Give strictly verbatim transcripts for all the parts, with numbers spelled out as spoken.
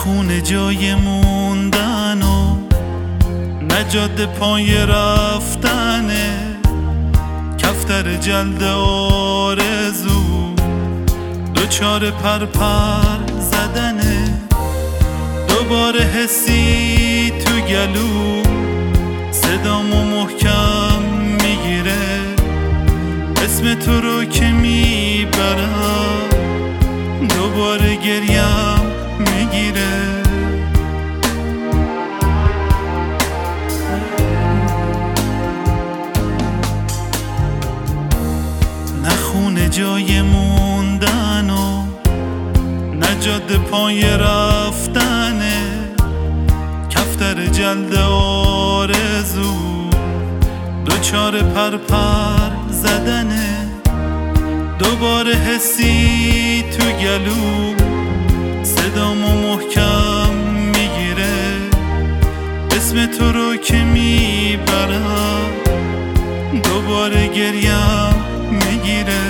خونه جای موندن و نه جاده پای رفتنه، کفتر جلد آرزو دوچار پر پر زدنه. دوباره حسی تو گلو صدامو محکم میگیره، اسم تو رو که میبرم دوباره گریم میگیره. نه خونه جای موندن و نه جاده پای رفتنه، کفتر جلد آرزو دوچار پر پر زدنه. دوباره حسی تو گلو صدامو محکم میگیره، اسم تو رو که میبرم دوباره گریم میگیره.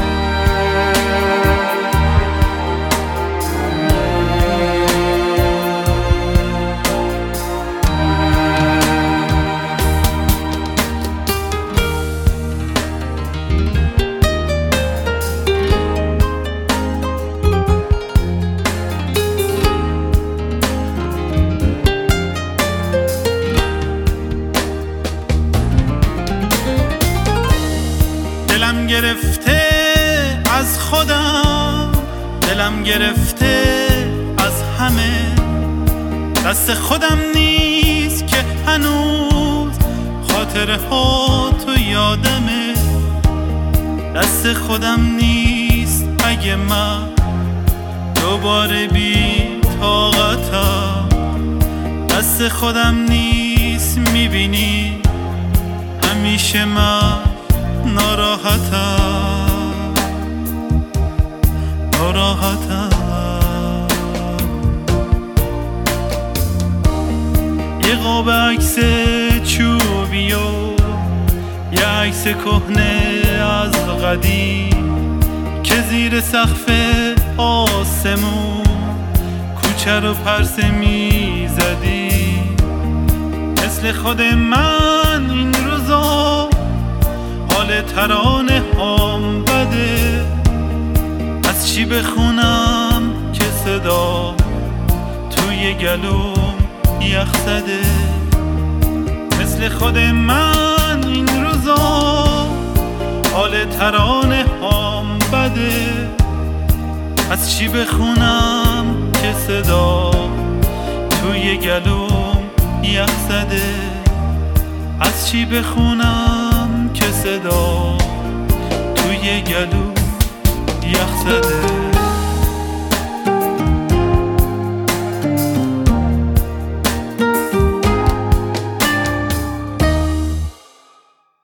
دلم گرفته از خودم، دلم گرفته از همه، دست خودم نیست که هنوز خاطره ها تو یادمه. دست خودم نیست اگه من دوباره بی طاقتم، دست خودم نیست میبینی همیشه من ناراحتم ناراحتم. یه قاب عکس چوبی و یه عکس کهنه از قدیم که زیر سقف آسمون کوچه رو پرسه میزدی. مثل خود من این روزا حال ترانه هام بده، از چی بخونم که صدا توی گلوم یخ زده. مثل خود من این روزا حال ترانه هام بده، از چی بخونم که صدا توی گلوم یخ زده. از چی بخونم که صدا توی گلو یخ زده.